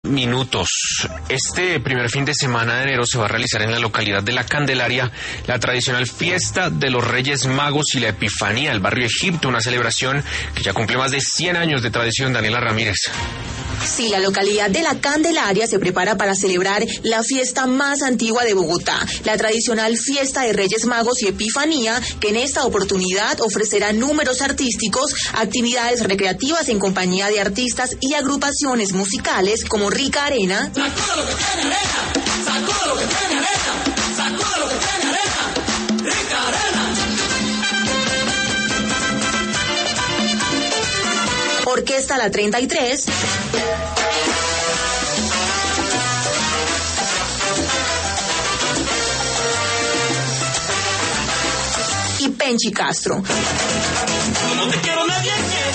minutos. Este primer fin de semana de enero se va a realizar en la localidad de La Candelaria la tradicional fiesta de los Reyes Magos y la Epifanía, el barrio Egipto, una celebración que ya cumple más de 100 años de tradición. Daniela Ramírez. Sí, la localidad de La Candelaria se prepara para celebrar la fiesta más antigua de Bogotá, la tradicional fiesta de Reyes Magos y Epifanía, que en esta oportunidad ofrecerá números artísticos, actividades recreativas en compañía de artistas y agrupaciones musicales como Rica Arena, ¡Sacuda lo que tiene arena! ¡Sacuda lo que tiene arena! ¡Sacuda lo que tiene arena! ¡Rica Arena! Orquesta La 33, y Penchi Castro. Como te quiero nadie quiere.